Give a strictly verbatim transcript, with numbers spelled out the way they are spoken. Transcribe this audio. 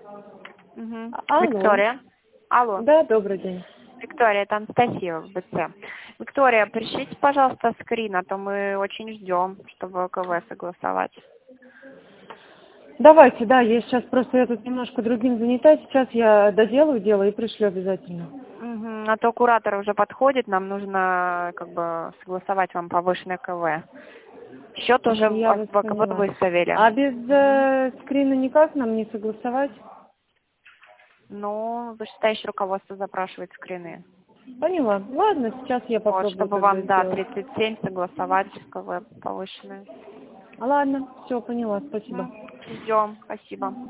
Угу. Алло. Виктория. Алло. Да, добрый день. Виктория, это Анастасия в БЦ. Виктория, пришлите, пожалуйста, скрин, а то мы очень ждем, чтобы КВ согласовать. Давайте, да, я сейчас просто я тут немножко другим занята. Сейчас я доделаю дело и пришлю обязательно. Угу. А то куратор уже подходит, нам нужно как бы согласовать вам повышенное КВ. Счет уже Я в вас КВ поняла. выставили. А без э, скрина никак нам не согласовать? Ну, вышестоящее руководство запрашивает скрины. Поняла. Ладно, сейчас я Вот, попробую чтобы тогда вам, да, сделать. тридцать семь согласовать КВ повышенное. Ладно, все, поняла, спасибо. Ждем. Спасибо.